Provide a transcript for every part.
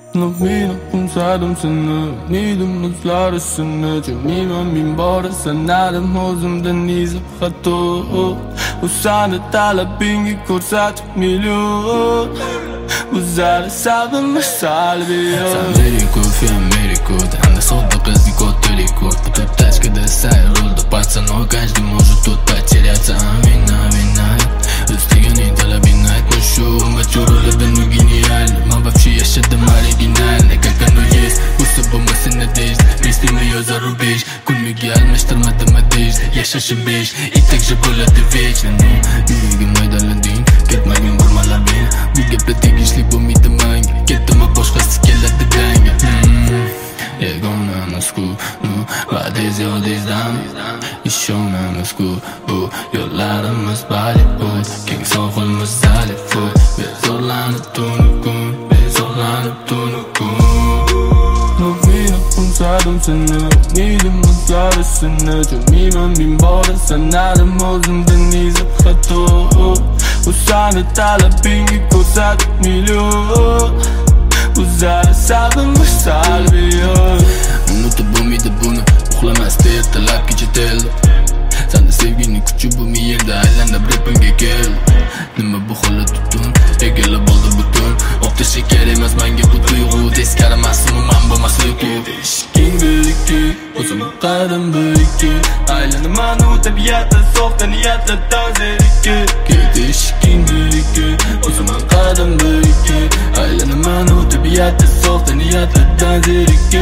Novina kumsadım seni, nidim muzlar üstüne. Cemimem bin bara sanadım o'zimdan izib xato. O'sani talabingga ko'rsatib milyon. O'zari sabimish salbiy. Ameriko, Америку, она сотка казнико далеко. Тут тачкада сайролда, пацанок, каждый может тут потеряться. Вина, Устигани талабина, отношу мачурулабин гениально. Мы вообще yaşadım оригинально, как оно есть. Usabımızın надежда, местим ее за рубеж. Күлмеге алмаштырмадым одежда, yaşашым беш. И так же болады вечно, ну Yüreğim aydaladın, ketmagin vurmalar beni. Bu gapla tegishli bo'lmaydi menga. Ketdimi boshqasi keladi danga. Yagonamiz-ku, nu va'da ziyodadan. Ishonamiz-ku, bu yo'llarimiz Bollivud. Keng sohilimiz Zalifud. Bezorlanib tunukun, bezorlanib tunukun. Novina kumsadım seni, nidim muzlar üstüne. Cemimem bin bara sanadım o'zimdan izib xato. O'sani talabingga ko'rsatib milyon. O'zari sabimish salbiy. Unutib bo'lmaydi buni, uxlamasdi ertalab kecha teldi. Sanda sevgining kuchi bu yerda aylanib rapimga keldi. Nima bu holat tutun, egallab oldi butun. O'qitishi kerak emas menga bu tuyg'u. Teskari ma'sumuman bo'lmaslik u. Eshiging birikki, o'zim qadam birikki. Aylanaman u tabiatda soxta niyatlardan zerikki. Eshiging birikki, o'zim qadam birikki. Aylanaman u tabiatda soxta niyatlardan zerikki.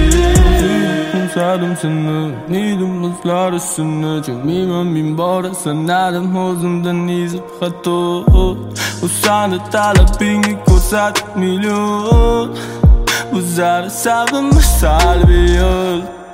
Kumsadım seni, nidim muzlar üstüne. Cemimem bin bara sanadım o'zimdan izib xato. O'sani talabingga ko'rsatib milyon. O'zari sabimish salbiy.